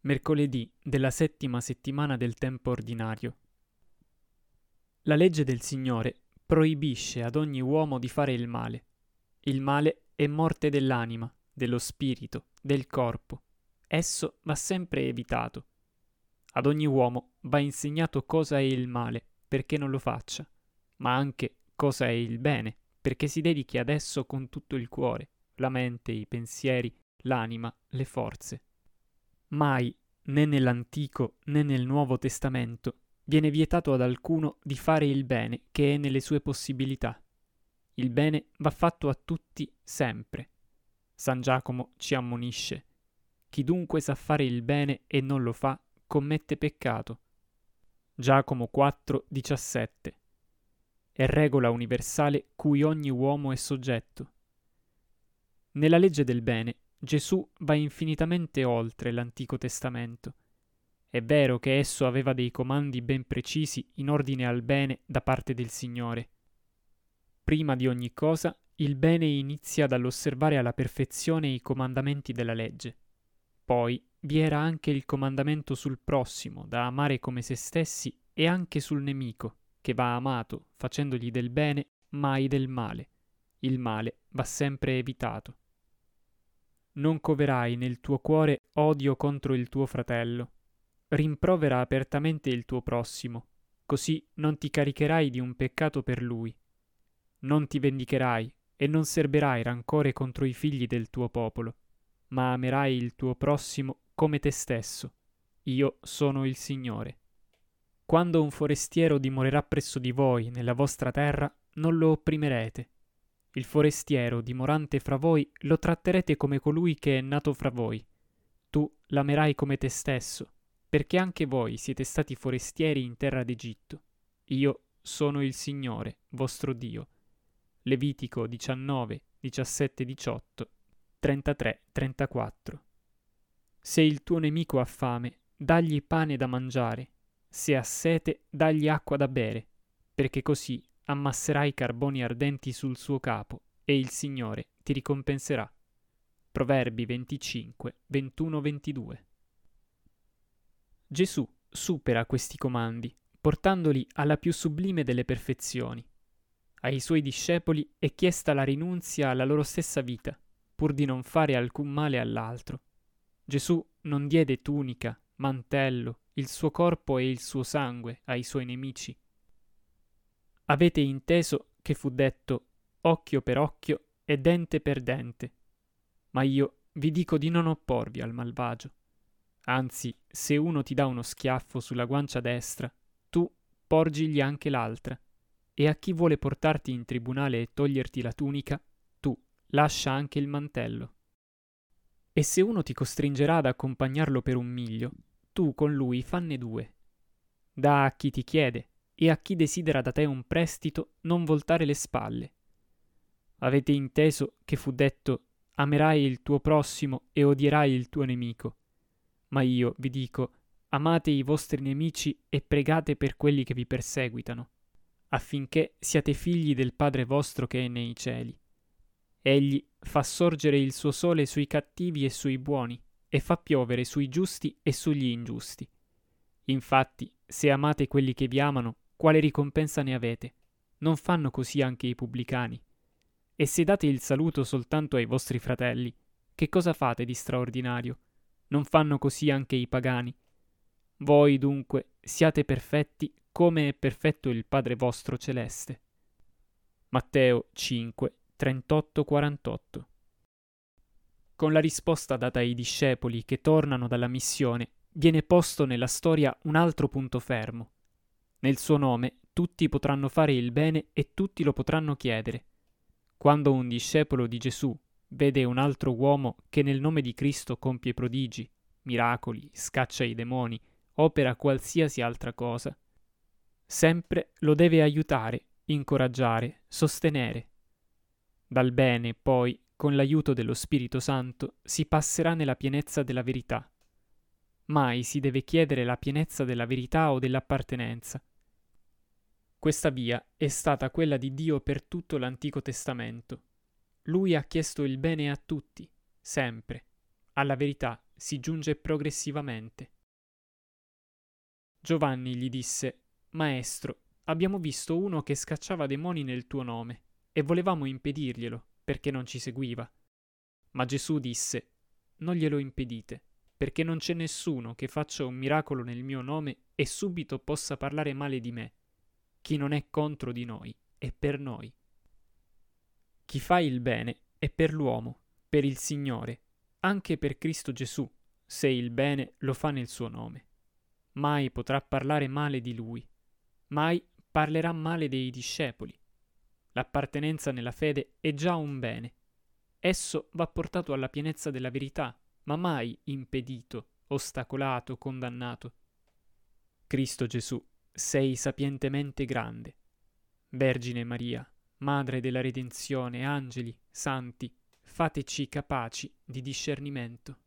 Mercoledì della 7ª settimana del tempo ordinario. La legge del Signore proibisce ad ogni uomo di fare il male. Il male è morte dell'anima, dello spirito, del corpo. Esso va sempre evitato. Ad ogni uomo va insegnato cosa è il male, perché non lo faccia, ma anche cosa è il bene, perché si dedichi ad esso con tutto il cuore, la mente, i pensieri, l'anima, le forze. Mai, né nell'Antico né nel Nuovo Testamento, viene vietato ad alcuno di fare il bene che è nelle sue possibilità. Il bene va fatto a tutti sempre. San Giacomo ci ammonisce: chi dunque sa fare il bene e non lo fa, commette peccato. Giacomo 4,17. È regola universale cui ogni uomo è soggetto. Nella legge del bene, Gesù va infinitamente oltre l'Antico Testamento. È vero che esso aveva dei comandi ben precisi in ordine al bene da parte del Signore. Prima di ogni cosa, il bene inizia dall'osservare alla perfezione i comandamenti della legge. Poi vi era anche il comandamento sul prossimo, da amare come se stessi, e anche sul nemico, che va amato, facendogli del bene, mai del male. Il male va sempre evitato. Non coverai nel tuo cuore odio contro il tuo fratello. Rimprovera apertamente il tuo prossimo, così non ti caricherai di un peccato per lui. Non ti vendicherai e non serberai rancore contro i figli del tuo popolo, ma amerai il tuo prossimo come te stesso. Io sono il Signore. Quando un forestiero dimorerà presso di voi nella vostra terra, non lo opprimerete. Il forestiero dimorante fra voi lo tratterete come colui che è nato fra voi. Tu l'amerai come te stesso, perché anche voi siete stati forestieri in terra d'Egitto. Io sono il Signore, vostro Dio. Levitico 19, 17, 18, 33, 34. Se il tuo nemico ha fame, dagli pane da mangiare. Se ha sete, dagli acqua da bere, perché così ammasserai carboni ardenti sul suo capo e il Signore ti ricompenserà. Proverbi 25, 21, 22. Gesù supera questi comandi, portandoli alla più sublime delle perfezioni. Ai suoi discepoli è chiesta la rinunzia alla loro stessa vita, pur di non fare alcun male all'altro. Gesù non diede tunica, mantello, il suo corpo e il suo sangue ai suoi nemici. Avete inteso che fu detto occhio per occhio e dente per dente. Ma io vi dico di non opporvi al malvagio. Anzi, se uno ti dà uno schiaffo sulla guancia destra, tu porgigli anche l'altra. E a chi vuole portarti in tribunale e toglierti la tunica, tu lascia anche il mantello. E se uno ti costringerà ad accompagnarlo per 1 miglio, tu con lui fanne 2. Da a chi ti chiede, e a chi desidera da te un prestito non voltare le spalle. Avete inteso che fu detto amerai il tuo prossimo e odierai il tuo nemico. Ma io vi dico, amate i vostri nemici e pregate per quelli che vi perseguitano, affinché siate figli del Padre vostro che è nei cieli. Egli fa sorgere il suo sole sui cattivi e sui buoni, e fa piovere sui giusti e sugli ingiusti. Infatti, se amate quelli che vi amano, quale ricompensa ne avete? Non fanno così anche i pubblicani? E se date il saluto soltanto ai vostri fratelli, che cosa fate di straordinario? Non fanno così anche i pagani? Voi dunque siate perfetti come è perfetto il Padre vostro celeste. Matteo 5, 38-48. Con la risposta data ai discepoli che tornano dalla missione, viene posto nella storia un altro punto fermo. Nel suo nome tutti potranno fare il bene e tutti lo potranno chiedere. Quando un discepolo di Gesù vede un altro uomo che nel nome di Cristo compie prodigi, miracoli, scaccia i demoni, opera qualsiasi altra cosa, sempre lo deve aiutare, incoraggiare, sostenere. Dal bene, poi, con l'aiuto dello Spirito Santo, si passerà nella pienezza della verità. Mai si deve chiedere la pienezza della verità o dell'appartenenza. Questa via è stata quella di Dio per tutto l'Antico Testamento. Lui ha chiesto il bene a tutti, sempre. Alla verità si giunge progressivamente. Giovanni gli disse: Maestro, abbiamo visto uno che scacciava demoni nel tuo nome, e volevamo impedirglielo, perché non ci seguiva. Ma Gesù disse: Non glielo impedite, perché non c'è nessuno che faccia un miracolo nel mio nome e subito possa parlare male di me. Chi non è contro di noi è per noi. Chi fa il bene è per l'uomo, per il Signore, anche per Cristo Gesù, se il bene lo fa nel suo nome. Mai potrà parlare male di lui, mai parlerà male dei discepoli. L'appartenenza nella fede è già un bene. Esso va portato alla pienezza della verità, ma mai impedito, ostacolato, condannato. Cristo Gesù, sei sapientemente grande. Vergine Maria, Madre della Redenzione, angeli, santi, fateci capaci di discernimento.